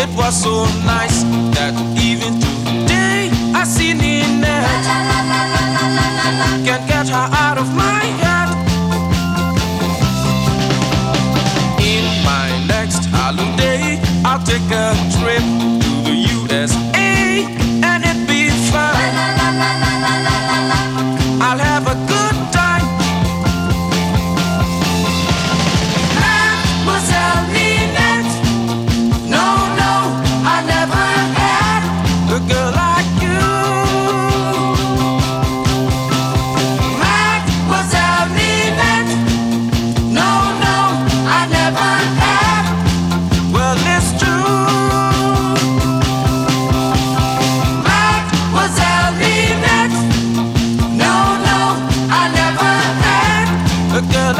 It was so nice that even today I see Ninette. Can't get her out of my head. In my next holiday, I'll take a trip to the USA and it'll be fun. I'll have a good time. Mademoiselle Ninette, no, no, I never had a girl like you. Mademoiselle Ninette, no, no, I never had. Well, it's true. Mademoiselle Ninette, no, no, I never had a girl